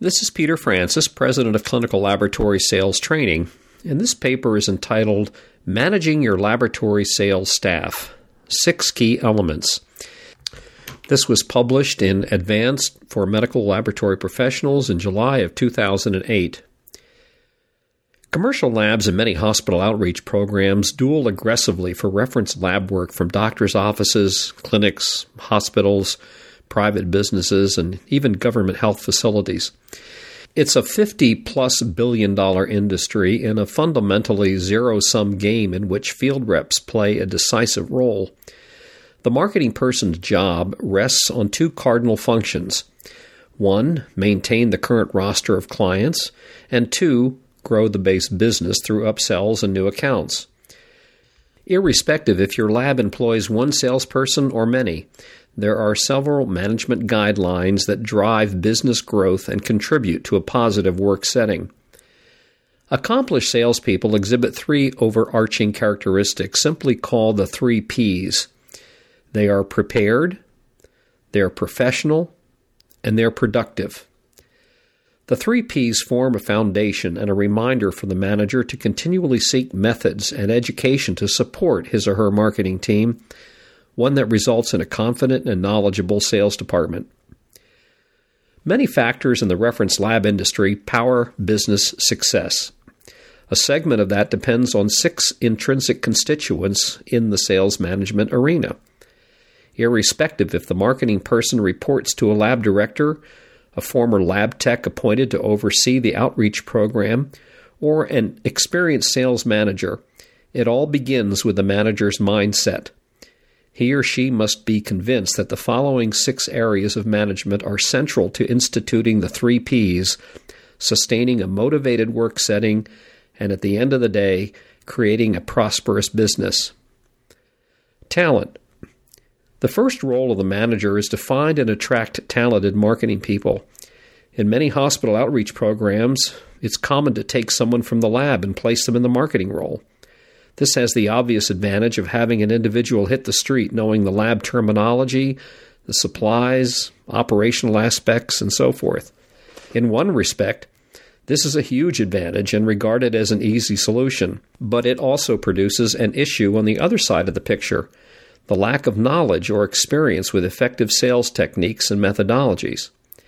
This is Peter Francis, President of Clinical Laboratory Sales Training, and this paper is entitled Managing Your Laboratory Sales Staff, 6 Key Elements. This was published in Advanced for Medical Laboratory Professionals in July of 2008. Commercial labs and many hospital outreach programs duel aggressively for reference lab work from doctors' offices, clinics, hospitals, private businesses, and even government health facilities. It's a $50-plus billion industry in a fundamentally zero-sum game in which field reps play a decisive role. The marketing person's job rests on 2 cardinal functions. 1, maintain the current roster of clients, and 2, grow the base business through upsells and new accounts. Irrespective if your lab employs 1 salesperson or many, there are several management guidelines that drive business growth and contribute to a positive work setting. Accomplished salespeople exhibit 3 overarching characteristics, simply called the 3 Ps. They are prepared, they are professional, and they are productive. The 3 Ps form a foundation and a reminder for the manager to continually seek methods and education to support his or her marketing team, one that results in a confident and knowledgeable sales department. Many factors in the reference lab industry power business success. A segment of that depends on 6 intrinsic constituents in the sales management arena. Irrespective if the marketing person reports to a lab director, a former lab tech appointed to oversee the outreach program, or an experienced sales manager, it all begins with the manager's mindset. He or she must be convinced that the following 6 areas of management are central to instituting the 3 Ps, sustaining a motivated work setting, and at the end of the day, creating a prosperous business. Talent. The first role of the manager is to find and attract talented marketing people. In many hospital outreach programs, it's common to take someone from the lab and place them in the marketing role. This has the obvious advantage of having an individual hit the street knowing the lab terminology, the supplies, operational aspects, and so forth. In one respect, this is a huge advantage and regarded as an easy solution, but it also produces an issue on the other side of the picture, the lack of knowledge or experience with effective sales techniques and methodologies.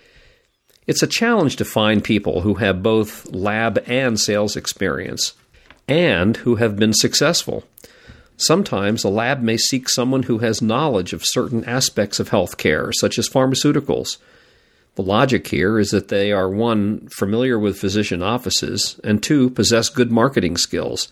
It's a challenge to find people who have both lab and sales experience, and who have been successful. Sometimes a lab may seek someone who has knowledge of certain aspects of healthcare, such as pharmaceuticals. The logic here is that they are 1, familiar with physician offices, and 2, possess good marketing skills.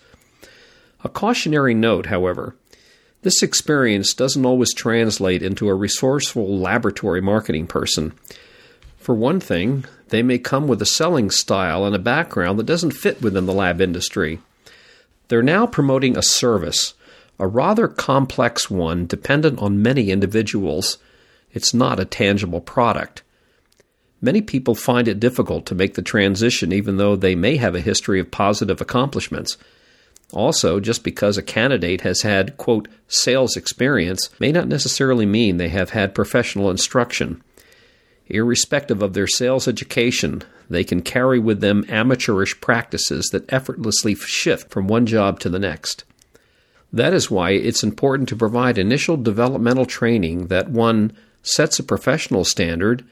A cautionary note, however, this experience doesn't always translate into a resourceful laboratory marketing person. For one thing, they may come with a selling style and a background that doesn't fit within the lab industry. They're now promoting a service, a rather complex one dependent on many individuals. It's not a tangible product. Many people find it difficult to make the transition even though they may have a history of positive accomplishments. Also, just because a candidate has had, quote, sales experience may not necessarily mean they have had professional instruction. Irrespective of their sales education, they can carry with them amateurish practices that effortlessly shift from one job to the next. That is why it's important to provide initial developmental training that 1, sets a professional standard,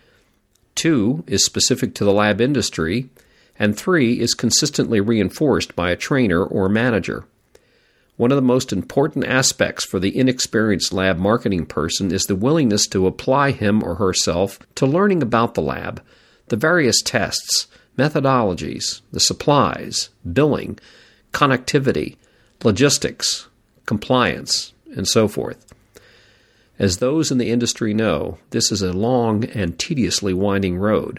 2, is specific to the lab industry, and 3, is consistently reinforced by a trainer or manager. One of the most important aspects for the inexperienced lab marketing person is the willingness to apply him or herself to learning about the lab, the various tests, methodologies, the supplies, billing, connectivity, logistics, compliance, and so forth. As those in the industry know, this is a long and tediously winding road.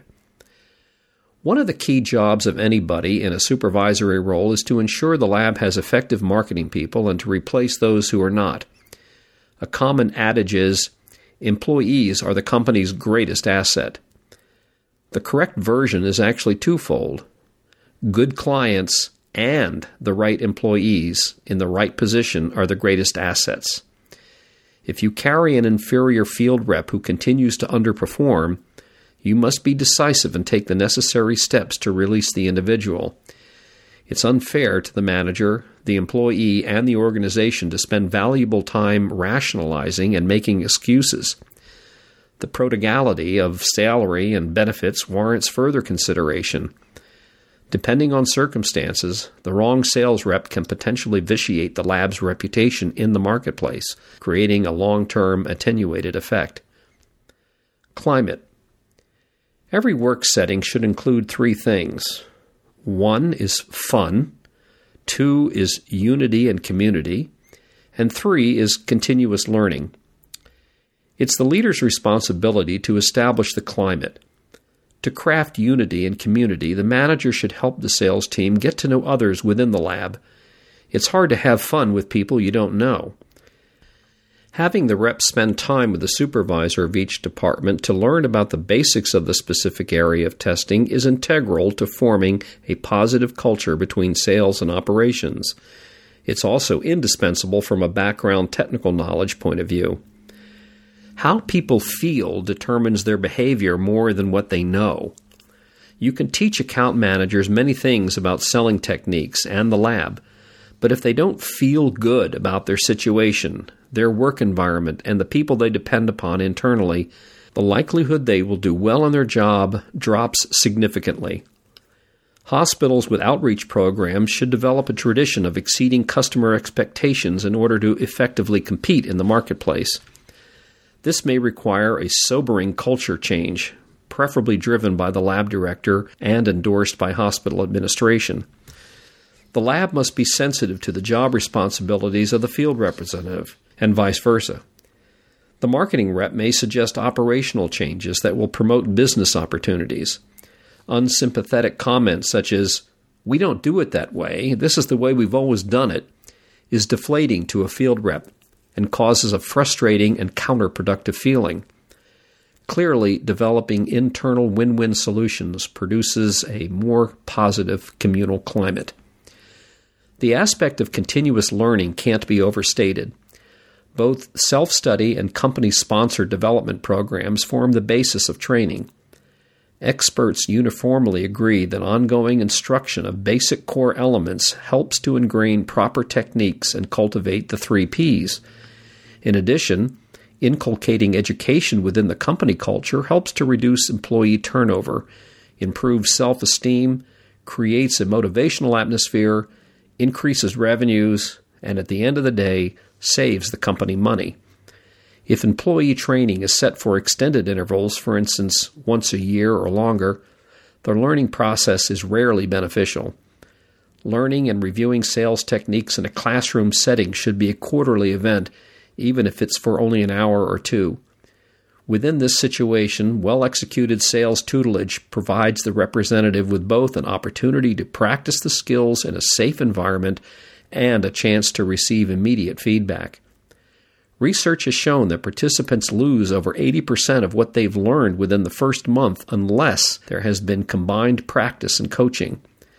One of the key jobs of anybody in a supervisory role is to ensure the lab has effective marketing people and to replace those who are not. A common adage is, employees are the company's greatest asset. The correct version is actually twofold. Good clients and the right employees in the right position are the greatest assets. If you carry an inferior field rep who continues to underperform, You must be decisive and take the necessary steps to release the individual. It's unfair to the manager, the employee, and the organization to spend valuable time rationalizing and making excuses. The prodigality of salary and benefits warrants further consideration. Depending on circumstances, the wrong sales rep can potentially vitiate the lab's reputation in the marketplace, creating a long-term attenuated effect. Climate. Every work setting should include 3 things. 1 is fun, 2 is unity and community, and 3 is continuous learning. It's the leader's responsibility to establish the climate. To craft unity and community, the manager should help the sales team get to know others within the lab. It's hard to have fun with people you don't know. Having the rep spend time with the supervisor of each department to learn about the basics of the specific area of testing is integral to forming a positive culture between sales and operations. It's also indispensable from a background technical knowledge point of view. How people feel determines their behavior more than what they know. You can teach account managers many things about selling techniques and the lab, but if they don't feel good about their situation, their work environment, and the people they depend upon internally, the likelihood they will do well in their job drops significantly. Hospitals with outreach programs should develop a tradition of exceeding customer expectations in order to effectively compete in the marketplace. This may require a sobering culture change, preferably driven by the lab director and endorsed by hospital administration. The lab must be sensitive to the job responsibilities of the field representative, and vice versa. The marketing rep may suggest operational changes that will promote business opportunities. Unsympathetic comments such as, "We don't do it that way, this is the way we've always done it," is deflating to a field rep and causes a frustrating and counterproductive feeling. Clearly, developing internal win-win solutions produces a more positive communal climate. The aspect of continuous learning can't be overstated. Both self-study and company-sponsored development programs form the basis of training. Experts uniformly agree that ongoing instruction of basic core elements helps to ingrain proper techniques and cultivate the 3 Ps. In addition, inculcating education within the company culture helps to reduce employee turnover, improves self-esteem, creates a motivational atmosphere, increases revenues, and at the end of the day, saves the company money. If employee training is set for extended intervals, for instance, once a year or longer, the learning process is rarely beneficial. Learning and reviewing sales techniques in a classroom setting should be a quarterly event, even if it's for only an hour or 2. Within this situation, well-executed sales tutelage provides the representative with both an opportunity to practice the skills in a safe environment and a chance to receive immediate feedback. Research has shown that participants lose over 80% of what they've learned within the first month unless there has been combined practice and coaching.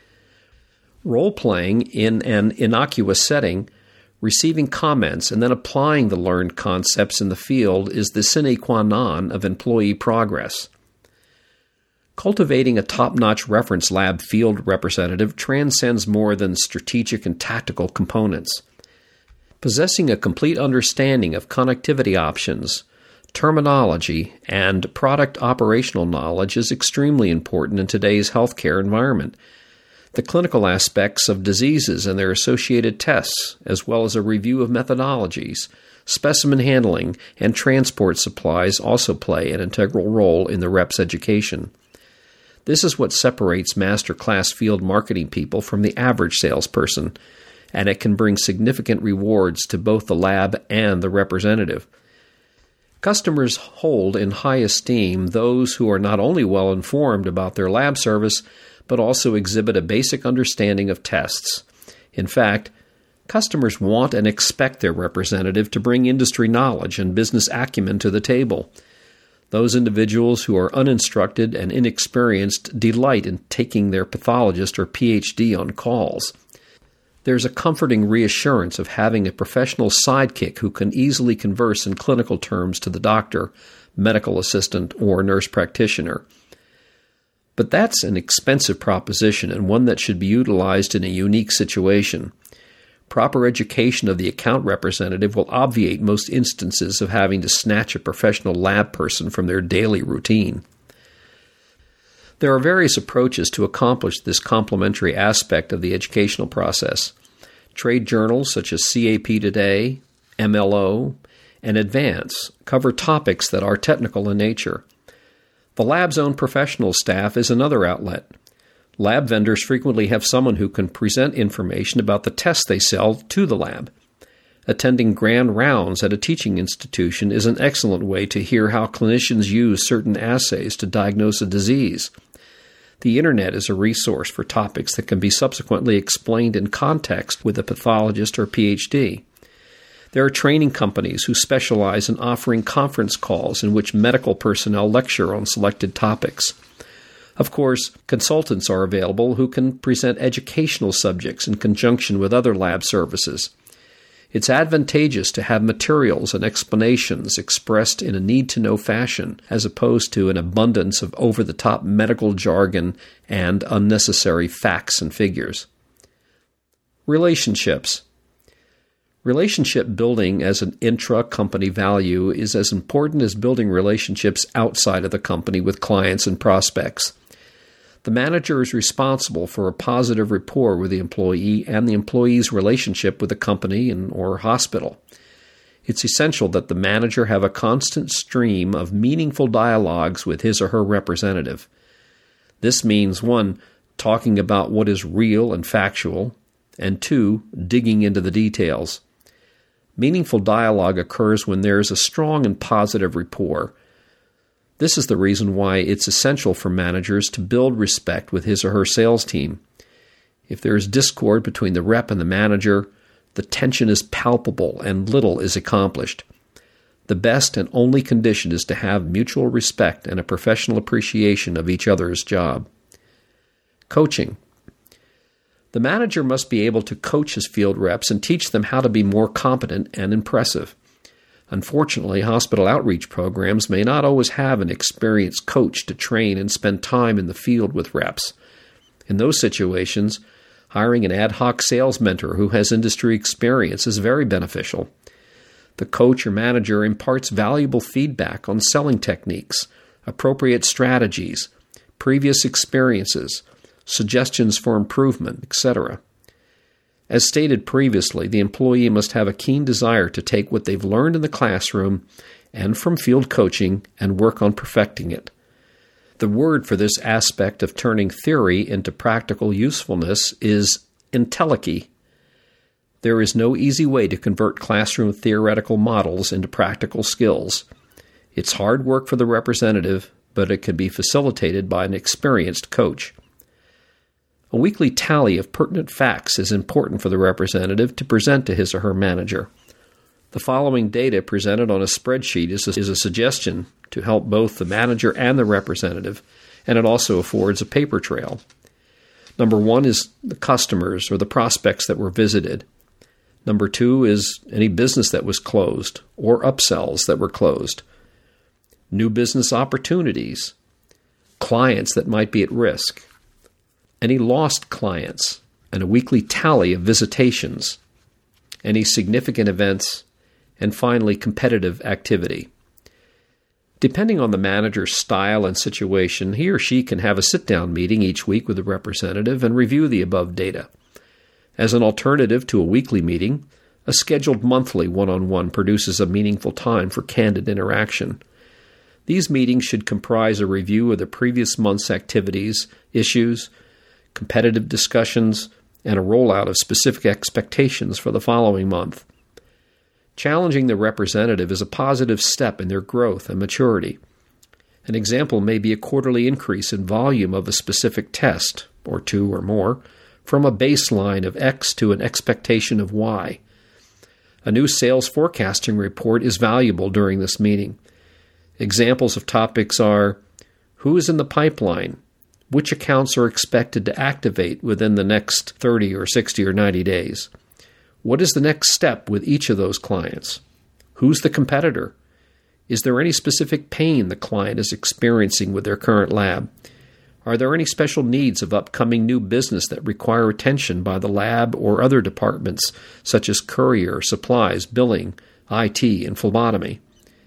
Role-playing in an innocuous setting, receiving comments, and then applying the learned concepts in the field is the sine qua non of employee progress. Cultivating a top-notch reference lab field representative transcends more than strategic and tactical components. Possessing a complete understanding of connectivity options, terminology, and product operational knowledge is extremely important in today's healthcare environment. The clinical aspects of diseases and their associated tests, as well as a review of methodologies, specimen handling, and transport supplies also play an integral role in the rep's education. This is what separates master-class field marketing people from the average salesperson, and it can bring significant rewards to both the lab and the representative. Customers hold in high esteem those who are not only well informed about their lab service, but also exhibit a basic understanding of tests. In fact, customers want and expect their representative to bring industry knowledge and business acumen to the table. Those individuals who are uninstructed and inexperienced delight in taking their pathologist or PhD on calls. There's a comforting reassurance of having a professional sidekick who can easily converse in clinical terms to the doctor, medical assistant, or nurse practitioner. But that's an expensive proposition and one that should be utilized in a unique situation. Proper education of the account representative will obviate most instances of having to snatch a professional lab person from their daily routine. There are various approaches to accomplish this complementary aspect of the educational process. Trade journals such as CAP Today, MLO, and Advance cover topics that are technical in nature. The lab's own professional staff is another outlet. Lab vendors frequently have someone who can present information about the tests they sell to the lab. Attending grand rounds at a teaching institution is an excellent way to hear how clinicians use certain assays to diagnose a disease. The Internet is a resource for topics that can be subsequently explained in context with a pathologist or PhD. There are training companies who specialize in offering conference calls in which medical personnel lecture on selected topics. Of course, consultants are available who can present educational subjects in conjunction with other lab services. It's advantageous to have materials and explanations expressed in a need-to-know fashion, as opposed to an abundance of over-the-top medical jargon and unnecessary facts and figures. Relationships. Relationship building as an intra-company value is as important as building relationships outside of the company with clients and prospects. The manager is responsible for a positive rapport with the employee and the employee's relationship with the company or hospital. It's essential that the manager have a constant stream of meaningful dialogues with his or her representative. This means 1, talking about what is real and factual, and 2, digging into the details. Meaningful dialogue occurs when there is a strong and positive rapport. This is the reason why it's essential for managers to build respect with his or her sales team. If there is discord between the rep and the manager, the tension is palpable and little is accomplished. The best and only condition is to have mutual respect and a professional appreciation of each other's job. Coaching. The manager must be able to coach his field reps and teach them how to be more competent and impressive. Unfortunately, hospital outreach programs may not always have an experienced coach to train and spend time in the field with reps. In those situations, hiring an ad hoc sales mentor who has industry experience is very beneficial. The coach or manager imparts valuable feedback on selling techniques, appropriate strategies, previous experiences, suggestions for improvement, etc. As stated previously, the employee must have a keen desire to take what they've learned in the classroom and from field coaching and work on perfecting it. The word for this aspect of turning theory into practical usefulness is entelechy. There is no easy way to convert classroom theoretical models into practical skills. It's hard work for the representative, but it can be facilitated by an experienced coach. A weekly tally of pertinent facts is important for the representative to present to his or her manager. The following data presented on a spreadsheet is a suggestion to help both the manager and the representative, and it also affords a paper trail. Number 1 is the customers or the prospects that were visited. Number 2 is any business that was closed or upsells that were closed. New business opportunities, clients that might be at risk, any lost clients, and a weekly tally of visitations, any significant events, and finally competitive activity. Depending on the manager's style and situation, he or she can have a sit-down meeting each week with the representative and review the above data. As an alternative to a weekly meeting, a scheduled monthly one-on-one produces a meaningful time for candid interaction. These meetings should comprise a review of the previous month's activities, issues, competitive discussions, and a rollout of specific expectations for the following month. Challenging the representative is a positive step in their growth and maturity. An example may be a quarterly increase in volume of a specific test, or 2 or more, from a baseline of X to an expectation of Y. A new sales forecasting report is valuable during this meeting. Examples of topics are: who is in the pipeline? Which accounts are expected to activate within the next 30 or 60 or 90 days? What is the next step with each of those clients? Who's the competitor? Is there any specific pain the client is experiencing with their current lab? Are there any special needs of upcoming new business that require attention by the lab or other departments, such as courier, supplies, billing, IT, and phlebotomy?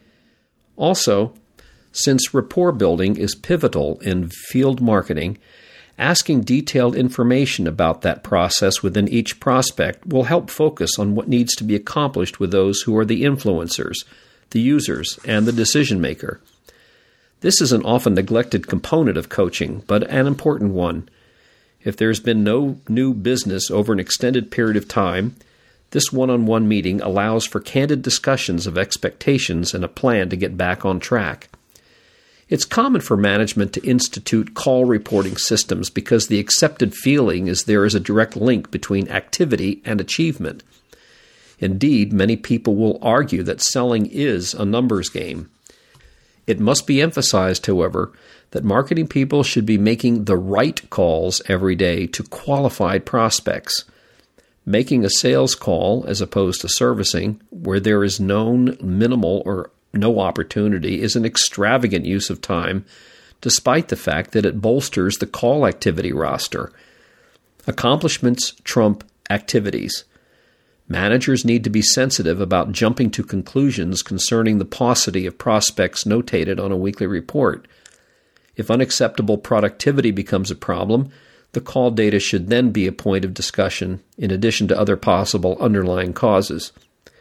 Also, since rapport building is pivotal in field marketing, asking detailed information about that process within each prospect will help focus on what needs to be accomplished with those who are the influencers, the users, and the decision maker. This is an often neglected component of coaching, but an important one. If there's been no new business over an extended period of time, this one-on-one meeting allows for candid discussions of expectations and a plan to get back on track. It's common for management to institute call reporting systems because the accepted feeling is there is a direct link between activity and achievement. Indeed, many people will argue that selling is a numbers game. It must be emphasized, however, that marketing people should be making the right calls every day to qualified prospects. Making a sales call, as opposed to servicing, where there is known minimal or no opportunity, is an extravagant use of time, despite the fact that it bolsters the call activity roster. Accomplishments trump activities. Managers need to be sensitive about jumping to conclusions concerning the paucity of prospects notated on a weekly report. If unacceptable productivity becomes a problem, the call data should then be a point of discussion in addition to other possible underlying causes.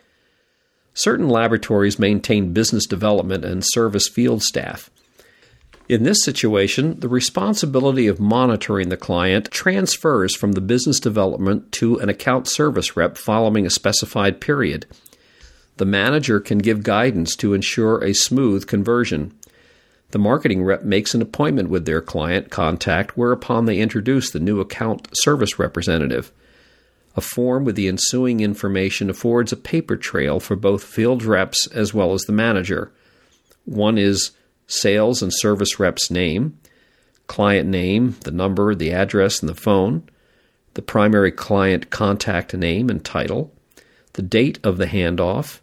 Certain laboratories maintain business development and service field staff. In this situation, the responsibility of monitoring the client transfers from the business development to an account service rep following a specified period. The manager can give guidance to ensure a smooth conversion. The marketing rep makes an appointment with their client contact, whereupon they introduce the new account service representative. A form with the ensuing information affords a paper trail for both field reps as well as the manager. One is sales and service rep's name, client name, the number, the address, and the phone, the primary client contact name and title, the date of the handoff.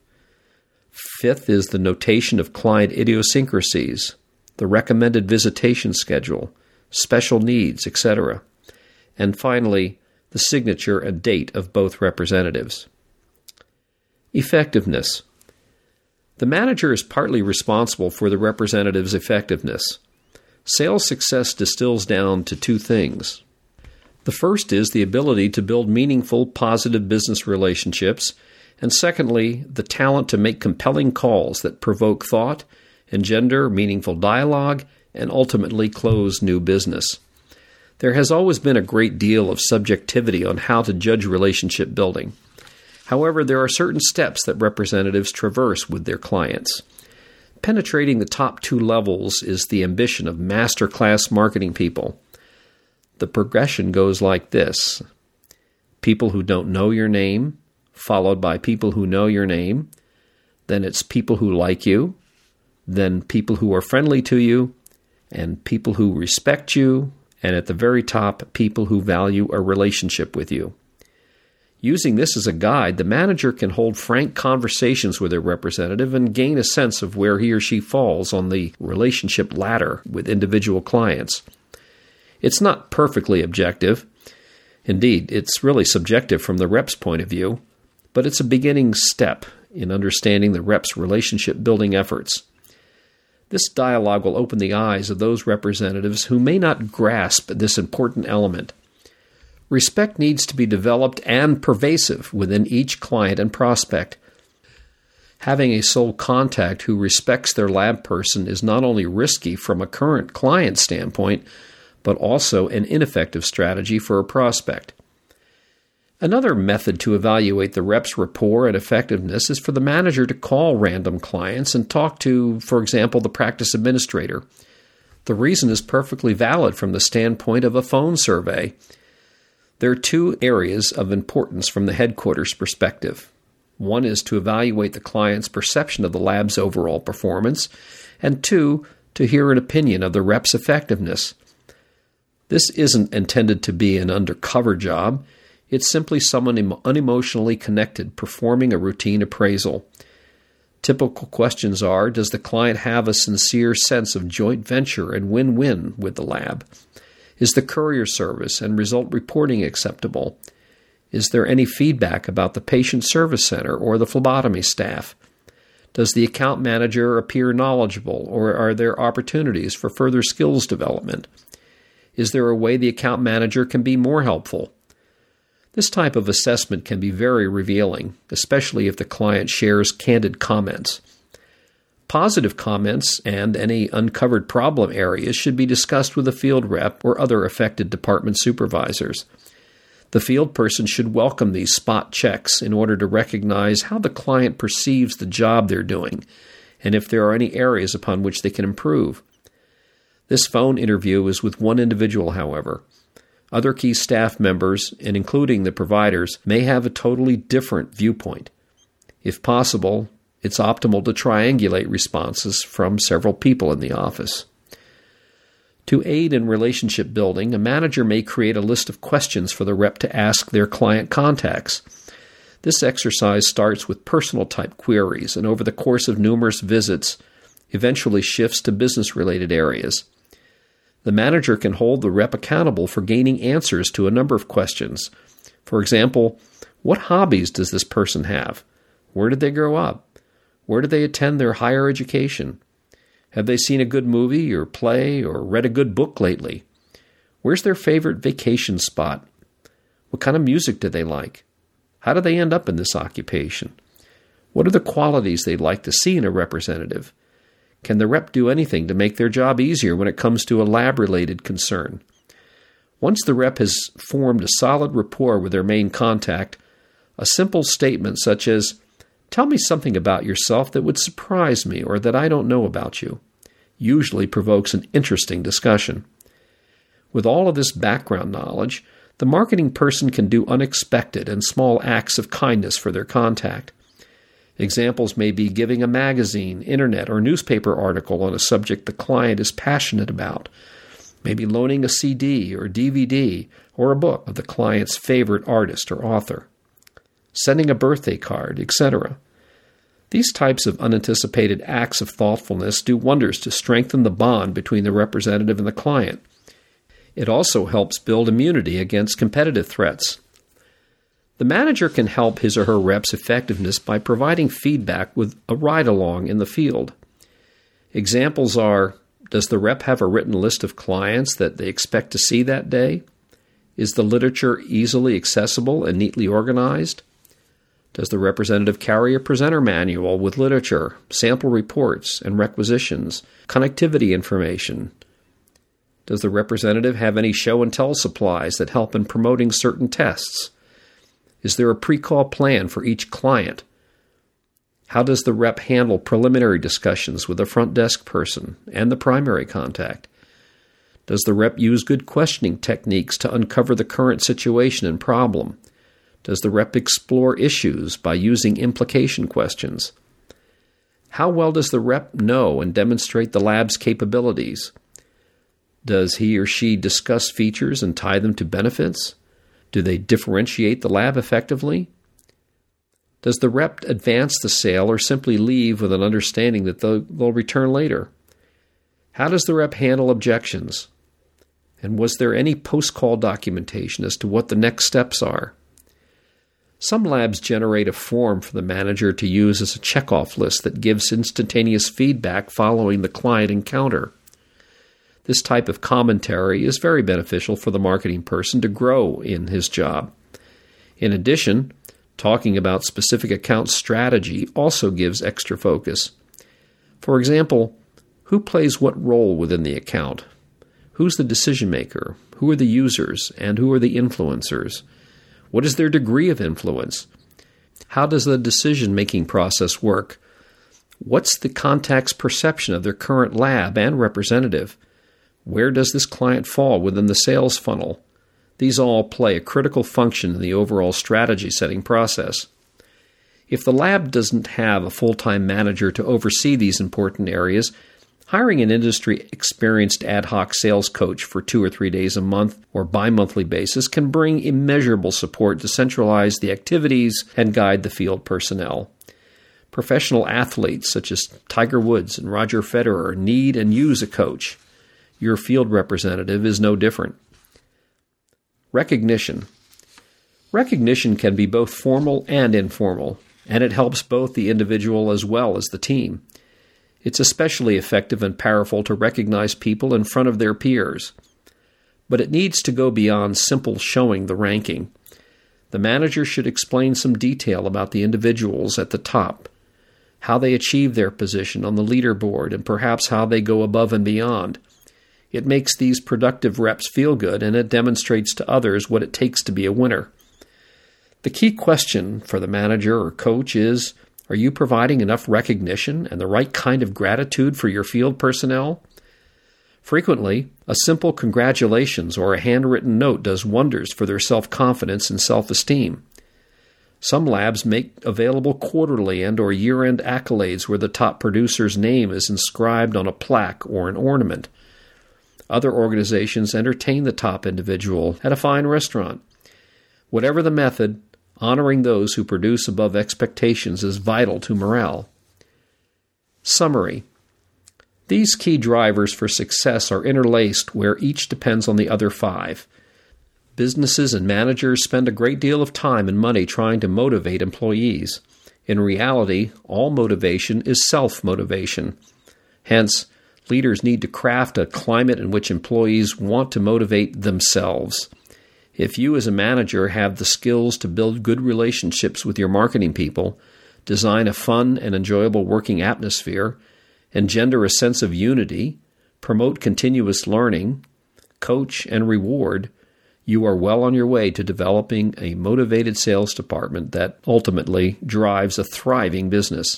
Fifth is the notation of client idiosyncrasies, the recommended visitation schedule, special needs, etc. And finally, the signature and date of both representatives. Effectiveness. The manager is partly responsible for the representative's effectiveness. Sales success distills down to two things. The first is the ability to build meaningful, positive business relationships, and secondly, the talent to make compelling calls that provoke thought, engender meaningful dialogue, and ultimately close new business. There has always been a great deal of subjectivity on how to judge relationship building. However, there are certain steps that representatives traverse with their clients. Penetrating the top two levels is the ambition of master-class marketing people. The progression goes like this: people who don't know your name, followed by people who know your name, then it's people who like you, then people who are friendly to you, and people who respect you, and at the very top, people who value a relationship with you. Using this as a guide, the manager can hold frank conversations with their representative and gain a sense of where he or she falls on the relationship ladder with individual clients. It's not perfectly objective. Indeed, it's really subjective from the rep's point of view, but it's a beginning step in understanding the rep's relationship-building efforts. This dialogue will open the eyes of those representatives who may not grasp this important element. Respect needs to be developed and pervasive within each client and prospect. Having a sole contact who respects their lab person is not only risky from a current client standpoint, but also an ineffective strategy for a prospect. Another method to evaluate the rep's rapport and effectiveness is for the manager to call random clients and talk to, for example, the practice administrator. The reason is perfectly valid from the standpoint of a phone survey. There are two areas of importance from the headquarters perspective. One is to evaluate the client's perception of the lab's overall performance, and two, to hear an opinion of the rep's effectiveness. This isn't intended to be an undercover job. It's simply someone unemotionally connected performing a routine appraisal. Typical questions are, does the client have a sincere sense of joint venture and win-win with the lab? Is the courier service and result reporting acceptable? Is there any feedback about the patient service center or the phlebotomy staff? Does the account manager appear knowledgeable, or are there opportunities for further skills development? Is there a way the account manager can be more helpful? This type of assessment can be very revealing, especially if the client shares candid comments. Positive comments and any uncovered problem areas should be discussed with a field rep or other affected department supervisors. The field person should welcome these spot checks in order to recognize how the client perceives the job they're doing and if there are any areas upon which they can improve. This phone interview is with one individual, however. Other key staff members, and including the providers, may have a totally different viewpoint. If possible, it's optimal to triangulate responses from several people in the office. To aid in relationship building, a manager may create a list of questions for the rep to ask their client contacts. This exercise starts with personal-type queries and over the course of numerous visits eventually shifts to business-related areas. The manager can hold the rep accountable for gaining answers to a number of questions. For example, what hobbies does this person have? Where did they grow up? Where did they attend their higher education? Have they seen a good movie or play or read a good book lately? Where's their favorite vacation spot? What kind of music do they like? How do they end up in this occupation? What are the qualities they'd like to see in a representative? Can the rep do anything to make their job easier when it comes to a lab-related concern? Once the rep has formed a solid rapport with their main contact, a simple statement such as, "Tell me something about yourself that would surprise me or that I don't know about you," usually provokes an interesting discussion. With all of this background knowledge, the marketing person can do unexpected and small acts of kindness for their contact. Examples may be giving a magazine, internet, or newspaper article on a subject the client is passionate about, maybe loaning a CD or DVD or a book of the client's favorite artist or author, sending a birthday card, etc. These types of unanticipated acts of thoughtfulness do wonders to strengthen the bond between the representative and the client. It also helps build immunity against competitive threats. The manager can help his or her rep's effectiveness by providing feedback with a ride-along in the field. Examples are, does the rep have a written list of clients that they expect to see that day? Is the literature easily accessible and neatly organized? Does the representative carry a presenter manual with literature, sample reports, and requisitions, connectivity information? Does the representative have any show-and-tell supplies that help in promoting certain tests? Is there a pre-call plan for each client? How does the rep handle preliminary discussions with the front desk person and the primary contact? Does the rep use good questioning techniques to uncover the current situation and problem? Does the rep explore issues by using implication questions? How well does the rep know and demonstrate the lab's capabilities? Does he or she discuss features and tie them to benefits? Do they differentiate the lab effectively? Does the rep advance the sale or simply leave with an understanding that they'll return later? How does the rep handle objections? And was there any post-call documentation as to what the next steps are? Some labs generate a form for the manager to use as a checkoff list that gives instantaneous feedback following the client encounter. This type of commentary is very beneficial for the marketing person to grow in his job. In addition, talking about specific account strategy also gives extra focus. For example, who plays what role within the account? Who's the decision maker? Who are the users? And who are the influencers? What is their degree of influence? How does the decision-making process work? What's the contact's perception of their current lab and representative? Where does this client fall within the sales funnel? These all play a critical function in the overall strategy setting process. If the lab doesn't have a full-time manager to oversee these important areas, hiring an industry-experienced ad hoc sales coach for 2 or 3 days a month or bi-monthly basis can bring immeasurable support to centralize the activities and guide the field personnel. Professional athletes such as Tiger Woods and Roger Federer need and use a coach. Your field representative is no different. Recognition. Recognition can be both formal and informal, and it helps both the individual as well as the team. It's especially effective and powerful to recognize people in front of their peers. But it needs to go beyond simple showing the ranking. The manager should explain some detail about the individuals at the top, how they achieve their position on the leaderboard, and perhaps how they go above and beyond. It makes these productive reps feel good, and it demonstrates to others what it takes to be a winner. The key question for the manager or coach is, are you providing enough recognition and the right kind of gratitude for your field personnel? Frequently, a simple congratulations or a handwritten note does wonders for their self-confidence and self-esteem. Some labs make available quarterly and or year-end accolades where the top producer's name is inscribed on a plaque or an ornament. Other organizations entertain the top individual at a fine restaurant. Whatever the method, honoring those who produce above expectations is vital to morale. Summary. These key drivers for success are interlaced where each depends on the other 5. Businesses and managers spend a great deal of time and money trying to motivate employees. In reality, all motivation is self-motivation. Hence, leaders need to craft a climate in which employees want to motivate themselves. If you as a manager have the skills to build good relationships with your marketing people, design a fun and enjoyable working atmosphere, engender a sense of unity, promote continuous learning, coach and reward, you are well on your way to developing a motivated sales department that ultimately drives a thriving business.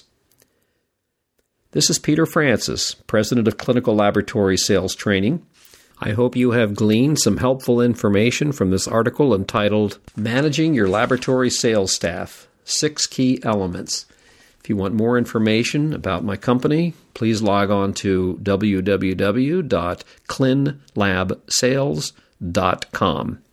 This is Peter Francis, President of Clinical Laboratory Sales Training. I hope you have gleaned some helpful information from this article entitled Managing Your Laboratory Sales Staff, 6 Key Elements. If you want more information about my company, please log on to www.clinlabsales.com.